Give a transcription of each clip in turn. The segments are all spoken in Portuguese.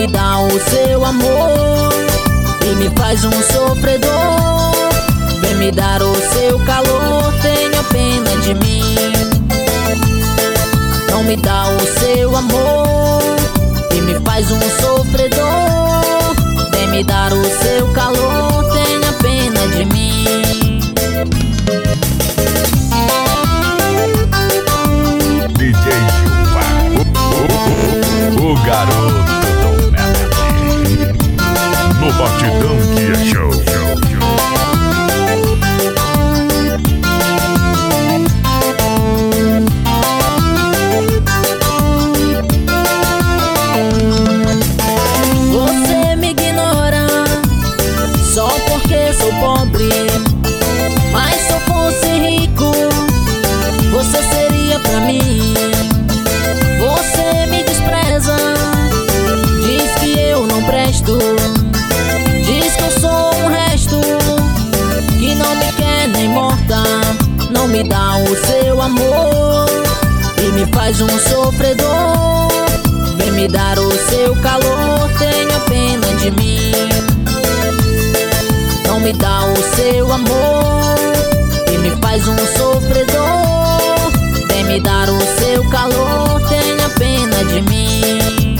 me dá o seu amor e me faz um sofredor. Vem me dar o seu calor, tenha pena de mim. Não me dá o seu amor e me faz um sofredor. Vem me dar o seu calor, tenha pena de mim. DJ Gilvar, o garoto do Melody. No batidão que é show, show, show. Você me ignora só porque sou pobre. Mas se eu fosse rico, você seria pra mim. Você me despreza, diz que eu não presto, diz que eu sou um resto, que não me quer nem morta. Não me dá o seu amor e me faz um sofredor. Vem me dar o seu calor, tenha pena de mim. Não me dá o seu amor e me faz um sofredor. Vem me dar o seu calor, tenha pena de mim.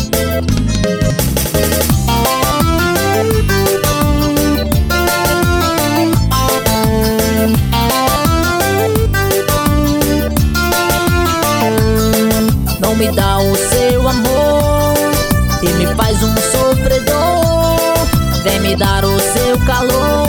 Não me dá o seu amor e me faz um sofredor. Vem me dar o seu calor,